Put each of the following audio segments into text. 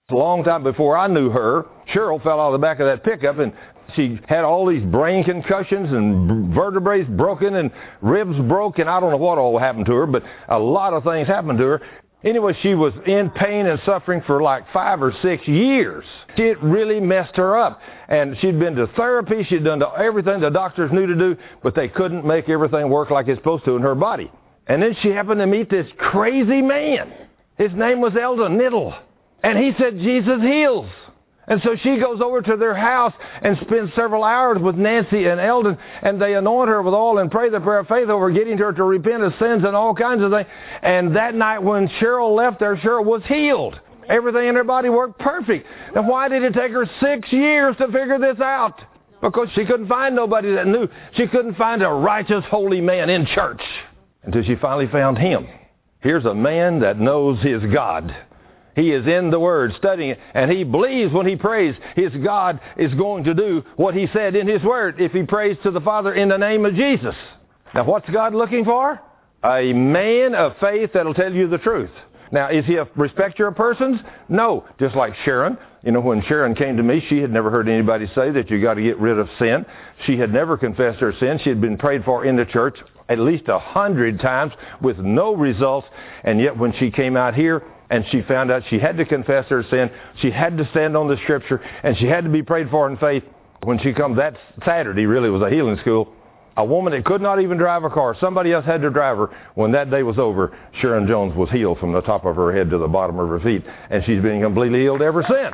A long time before I knew her, Cheryl fell out of the back of that pickup, and she had all these brain concussions and vertebrae broken and ribs broke, and I don't know what all happened to her, but a lot of things happened to her. Anyway, she was in pain and suffering for like 5 or 6 years. It really messed her up. And she'd been to therapy. She'd done everything the doctors knew to do, but they couldn't make everything work like it's supposed to in her body. And then she happened to meet this crazy man. His name was Eldon Niddle. And he said, Jesus heals. And so she goes over to their house and spends several hours with Nancy and Eldon, and they anoint her with oil and pray the prayer of faith over getting her to repent of sins and all kinds of things. And that night when Cheryl left there, Cheryl was healed. Everything in her body worked perfect. And why did it take her 6 years to figure this out? Because she couldn't find nobody that knew. She couldn't find a righteous, holy man in church until she finally found him. Here's a man that knows his God. He is in the Word, studying it, and he believes when he prays, his God is going to do what he said in his Word if he prays to the Father in the name of Jesus. Now, what's God looking for? A man of faith that'll tell you the truth. Now, is he a respecter of persons? No. Just like Sharon. You know, when Sharon came to me, she had never heard anybody say that you got to get rid of sin. She had never confessed her sin. She had been prayed for in the church at least 100 times with no results. And yet when she came out here, and she found out she had to confess her sin, she had to stand on the Scripture, and she had to be prayed for in faith. When she come that Saturday, really was a healing school, a woman that could not even drive a car, somebody else had to drive her. When that day was over, Sharon Jones was healed from the top of her head to the bottom of her feet, and she's been completely healed ever since.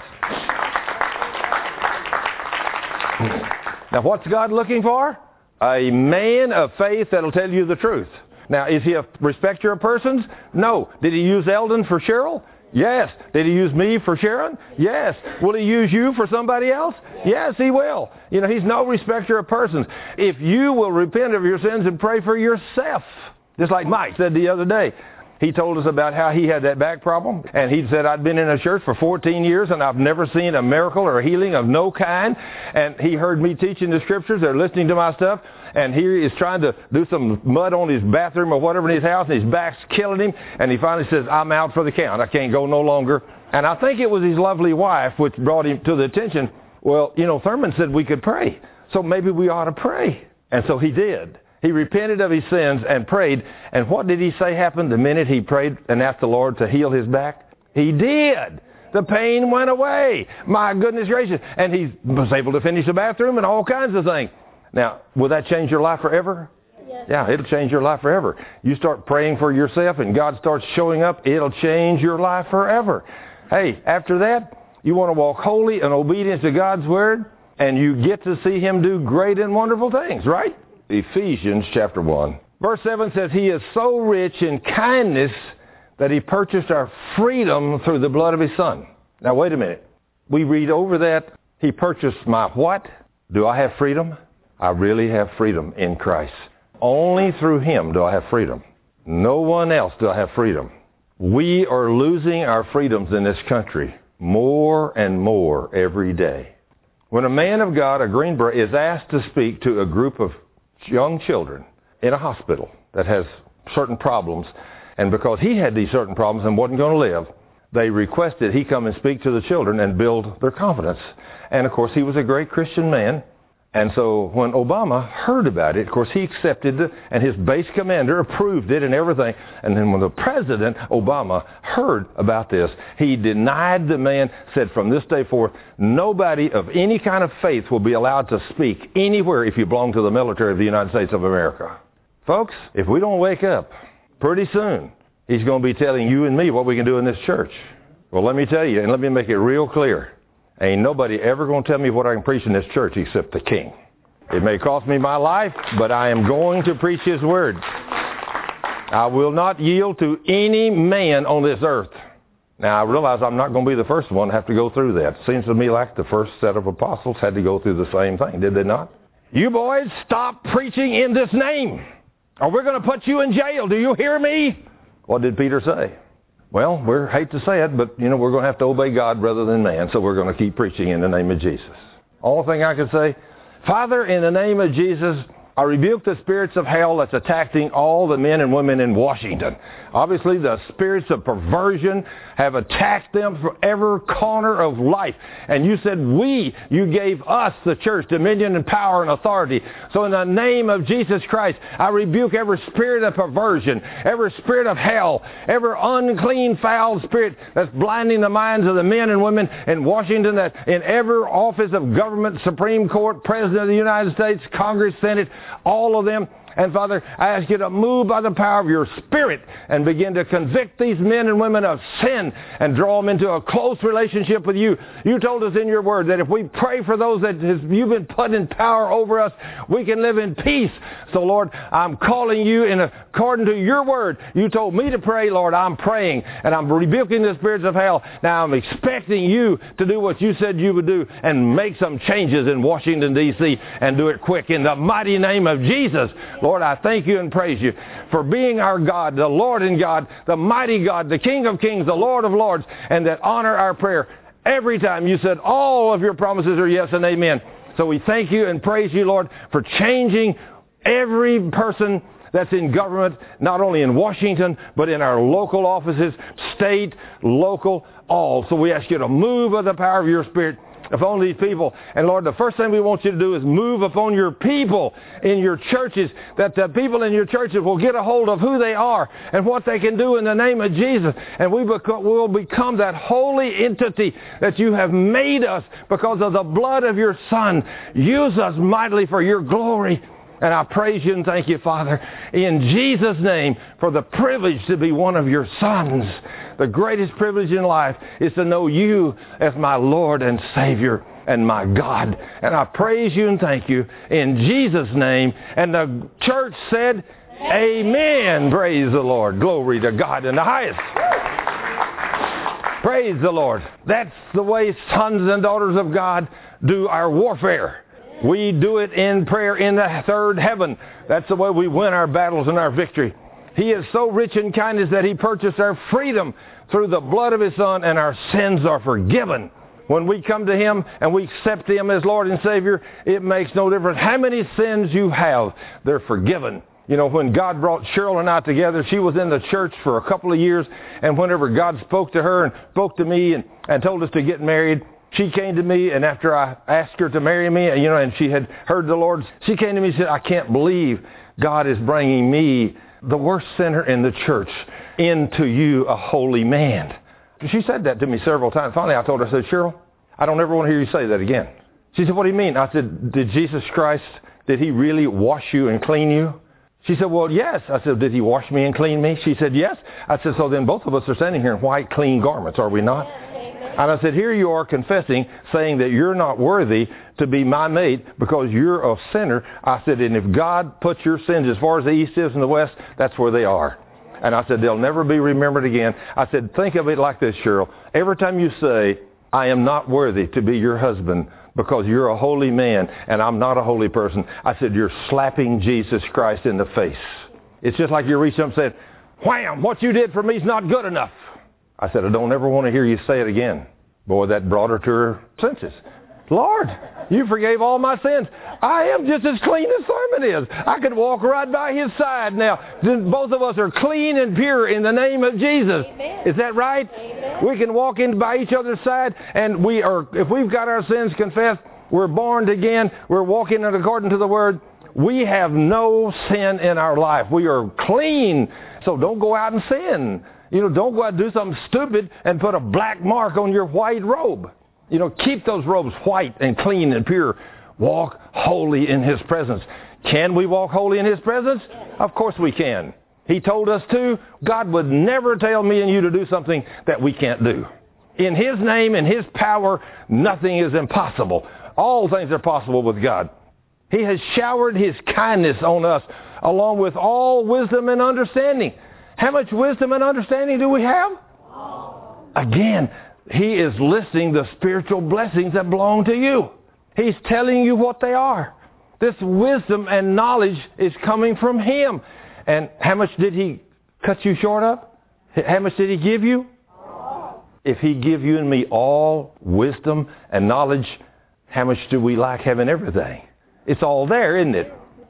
Now, what's God looking for? A man of faith that'll tell you the truth. Now, is he a respecter of persons? No. Did he use Eldon for Cheryl? Yes. Did he use me for Sharon? Yes. Will he use you for somebody else? Yes, he will. You know, he's no respecter of persons. If you will repent of your sins and pray for yourself, just like Mike said the other day. He told us about how he had that back problem, and he said, I'd been in a church for 14 years, and I've never seen a miracle or a healing of no kind. And he heard me teaching the Scriptures. They're listening to my stuff, and he is trying to do some mud on his bathroom or whatever in his house, and his back's killing him. And he finally says, I'm out for the count. I can't go no longer. And I think it was his lovely wife which brought him to the attention. Well, you know, Thurman said we could pray, so maybe we ought to pray. And so he did. He repented of his sins and prayed. And what did he say happened the minute he prayed and asked the Lord to heal his back? He did. The pain went away. My goodness gracious. And he was able to finish the bathroom and all kinds of things. Now, will that change your life forever? Yes. Yeah, it'll change your life forever. You start praying for yourself and God starts showing up, it'll change your life forever. Hey, after that, you want to walk holy in obedience to God's Word, and you get to see Him do great and wonderful things, right? Ephesians chapter 1. Verse 7 says, He is so rich in kindness that He purchased our freedom through the blood of His Son. Now, wait a minute. We read over that, He purchased my what? Do I have freedom? I really have freedom in Christ. Only through Him do I have freedom. No one else do I have freedom. We are losing our freedoms in this country more and more every day. When a man of God, a Green Beret, is asked to speak to a group of young children in a hospital that has certain problems, and because he had these certain problems and wasn't going to live, they requested he come and speak to the children and build their confidence. And of course, he was a great Christian man. And so when Obama heard about it, of course, he accepted it, and his base commander approved it and everything. And then when the President, Obama, heard about this, he denied the man, said from this day forth, nobody of any kind of faith will be allowed to speak anywhere if you belong to the military of the United States of America. Folks, if we don't wake up, pretty soon, he's going to be telling you and me what we can do in this church. Well, let me tell you, and let me make it real clear. Ain't nobody ever going to tell me what I can preach in this church except the King. It may cost me my life, but I am going to preach His Word. I will not yield to any man on this earth. Now, I realize I'm not going to be the first one to have to go through that. Seems to me like the first set of apostles had to go through the same thing, did they not? You boys, stop preaching in this name, or we're going to put you in jail. Do you hear me? What did Peter say? Well, we hate to say it, but, we're going to have to obey God rather than man, so we're going to keep preaching in the name of Jesus. Only thing I can say, Father, in the name of Jesus, I rebuke the spirits of hell that's attacking all the men and women in Washington. Obviously, the spirits of perversion have attacked them from every corner of life. And you said, you gave us, the church, dominion and power and authority. So in the name of Jesus Christ, I rebuke every spirit of perversion, every spirit of hell, every unclean, foul spirit that's blinding the minds of the men and women in Washington, that in every office of government, Supreme Court, President of the United States, Congress, Senate, all of them. And Father, I ask you to move by the power of your Spirit and begin to convict these men and women of sin and draw them into a close relationship with you. You told us in your word that if we pray for those that you've been put in power over us, we can live in peace. So Lord, I'm calling you in according to your word. You told me to pray, Lord. I'm praying and I'm rebuking the spirits of hell. Now I'm expecting you to do what you said you would do and make some changes in Washington, D.C. and do it quick in the mighty name of Jesus. Lord, I thank you and praise you for being our God, the Lord and God, the mighty God, the King of kings, the Lord of lords, and that honor our prayer. Every time you said all of your promises are yes and amen. So we thank you and praise you, Lord, for changing every person that's in government, not only in Washington, but in our local offices, state, local, all. So we ask you to move by the power of your Spirit upon these people. And Lord, the first thing we want you to do is move upon your people in your churches, that the people in your churches will get a hold of who they are and what they can do in the name of Jesus. And we will become that holy entity that you have made us because of the blood of your Son. Use us mightily for your glory. And I praise you and thank you, Father, in Jesus' name, for the privilege to be one of your sons. The greatest privilege in life is to know you as my Lord and Savior and my God. And I praise you and thank you in Jesus' name. And the church said, Amen. Praise the Lord. Glory to God in the highest. Praise the Lord. That's the way sons and daughters of God do our warfare. We do it in prayer in the third heaven. That's the way we win our battles and our victory. He is so rich in kindness that He purchased our freedom through the blood of His Son, and our sins are forgiven. When we come to Him and we accept Him as Lord and Savior, it makes no difference how many sins you have. They're forgiven. You know, when God brought Cheryl and I together, she was in the church for a couple of years, and whenever God spoke to her and spoke to me and told us to get married, she came to me, and after I asked her to marry me, and she had heard the Lord, she came to me and said, I can't believe God is bringing me, the worst sinner in the church, into you, a holy man. She said that to me several times. Finally, I told her, I said, Cheryl, I don't ever want to hear you say that again. She said, what do you mean? I said, did Jesus Christ, did He really wash you and clean you? She said, well, yes. I said, did He wash me and clean me? She said, yes. I said, so then both of us are standing here in white, clean garments, are we not? And I said, here you are confessing, saying that you're not worthy to be my mate because you're a sinner. I said, and if God puts your sins as far as the east is from the west, that's where they are. And I said, they'll never be remembered again. I said, think of it like this, Cheryl. Every time you say, I am not worthy to be your husband because you're a holy man and I'm not a holy person, I said, you're slapping Jesus Christ in the face. It's just like you reached up and said, wham, what you did for me is not good enough. I said, I don't ever want to hear you say it again. Boy, that brought her to her senses. Lord, you forgave all my sins. I am just as clean as Thurman is. I could walk right by his side now. Both of us are clean and pure in the name of Jesus. Amen. Is that right? Amen. We can walk in by each other's side, and if we've got our sins confessed, we're born again, we're walking according to the Word. We have no sin in our life. We are clean. So don't go out and sin. Don't go out and do something stupid and put a black mark on your white robe. Keep those robes white and clean and pure. Walk holy in His presence. Can we walk holy in His presence? Of course we can. He told us to. God would never tell me and you to do something that we can't do. In His name and His power, nothing is impossible. All things are possible with God. He has showered His kindness on us along with all wisdom and understanding. How much wisdom and understanding do we have? Again, He is listing the spiritual blessings that belong to you. He's telling you what they are. This wisdom and knowledge is coming from Him. And how much did He cut you short of? How much did He give you? If He give you and me all wisdom and knowledge, how much do we lack having everything? It's all there, isn't it?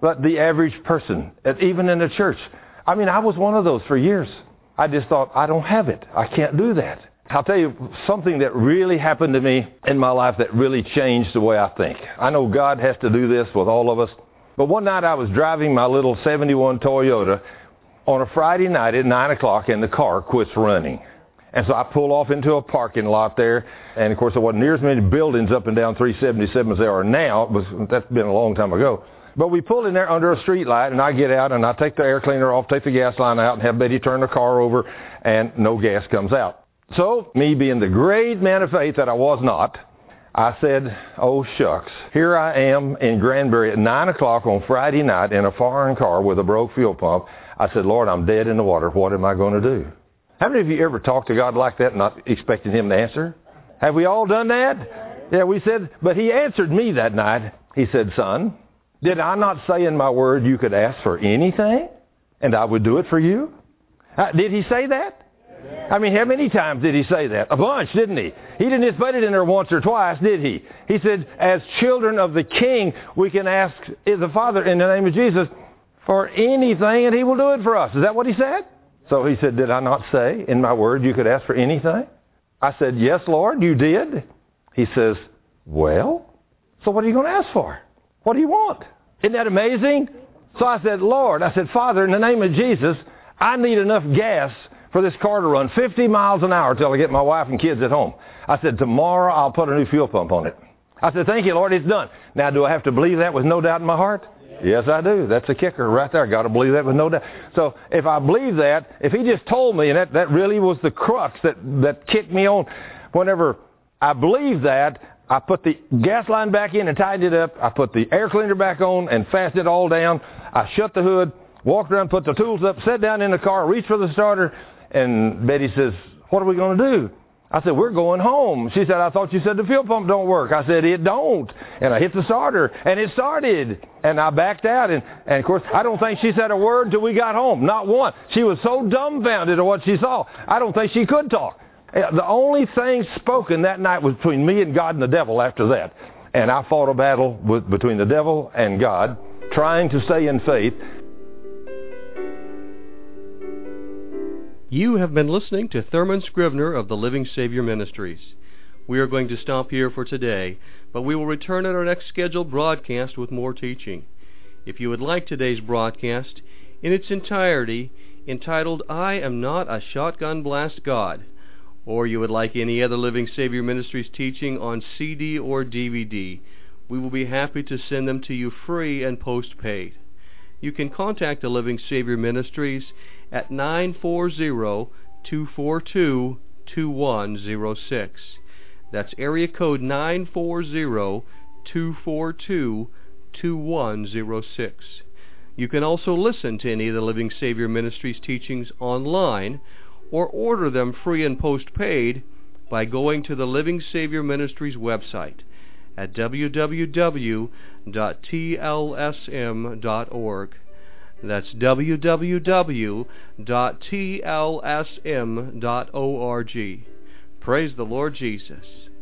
but the average person, even in the church. I mean, I was one of those for years. I just thought, I don't have it. I can't do that. I'll tell you something that really happened to me in my life that really changed the way I think. I know God has to do this with all of us. But one night I was driving my little 71 Toyota on a Friday night at 9 o'clock, and the car quits running. And so I pull off into a parking lot there. And, of course, there wasn't near as many buildings up and down 377 as there are now. That's been a long time ago. But we pull in there under a street light, and I get out, and I take the air cleaner off, take the gas line out, and have Betty turn the car over, and no gas comes out. So, me being the great man of faith that I was not, I said, oh, shucks. Here I am in Granbury at 9 o'clock on Friday night in a foreign car with a broke fuel pump. I said, Lord, I'm dead in the water. What am I going to do? How many of you ever talked to God like that, not expecting Him to answer? Have we all done that? Yeah, we said, but He answered me that night. He said, son, did I not say in my word you could ask for anything, and I would do it for you? Did He say that? I mean, how many times did He say that? A bunch, didn't He? He didn't just put it in there once or twice, did He? He said, as children of the King, we can ask the Father in the name of Jesus for anything, and He will do it for us. Is that what He said? So He said, did I not say in my word you could ask for anything? I said, yes, Lord, you did. He says, well, so what are you going to ask for? What do you want? Isn't that amazing? So I said, Lord, I said, Father, in the name of Jesus, I need enough gas for this car to run 50 miles an hour till I get my wife and kids at home. I said, tomorrow I'll put a new fuel pump on it. I said, thank you, Lord, it's done. Now, do I have to believe that with no doubt in my heart? Yes, I do. That's a kicker right there. Got to believe that with no doubt. So if I believe that, if He just told me, and that really was the crux that kicked me on, whenever I believed that, I put the gas line back in and tightened it up. I put the air cleaner back on and fastened it all down. I shut the hood, walked around, put the tools up, sat down in the car, reached for the starter, and Betty says, what are we going to do? I said, we're going home. She said, I thought you said the fuel pump don't work. I said, it don't. And I hit the starter, and it started. And I backed out. And of course, I don't think she said a word until we got home. Not one. She was so dumbfounded at what she saw. I don't think she could talk. The only thing spoken that night was between me and God and the devil after that. And I fought a battle between the devil and God, trying to stay in faith. You have been listening to Thurman Scrivener of the Living Savior Ministries. We are going to stop here for today, but we will return at our next scheduled broadcast with more teaching. If you would like today's broadcast in its entirety, entitled, I Am Not a Shotgun Blast God, or you would like any other Living Savior Ministries teaching on CD or DVD, we will be happy to send them to you free and postpaid. You can contact the Living Savior Ministries at 940-242-2106. That's area code 940-242-2106. You can also listen to any of the Living Savior Ministries teachings online or order them free and postpaid by going to the Living Savior Ministries website at www.tlsm.org. That's www.tlsm.org. Praise the Lord Jesus.